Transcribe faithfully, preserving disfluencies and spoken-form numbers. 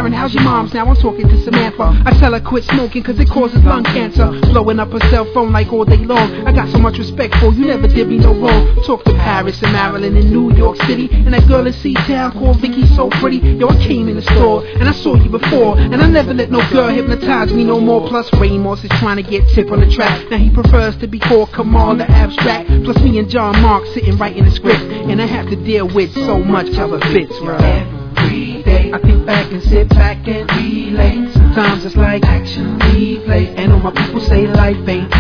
Sharon, how's your mom's now? I'm talking to Samantha. I tell her quit smoking cause it causes lung cancer. Blowing up her cell phone like all day long. I got so much respect for you, never did me no wrong. Talk to Paris and Maryland and New York City. And that girl in C-Town called Vicky so pretty. Yo, I came in the store and I saw you before. And I never let no girl hypnotize me no more. Plus Ramos is trying to get tip on the track. Now he prefers to be called Kamal the Abstract. Plus me and John Mark sitting right in the script. And I have to deal with so much counterfeits, right? Every day I think back and sit back and relate. Sometimes it's like action replay. And all my people say life ain't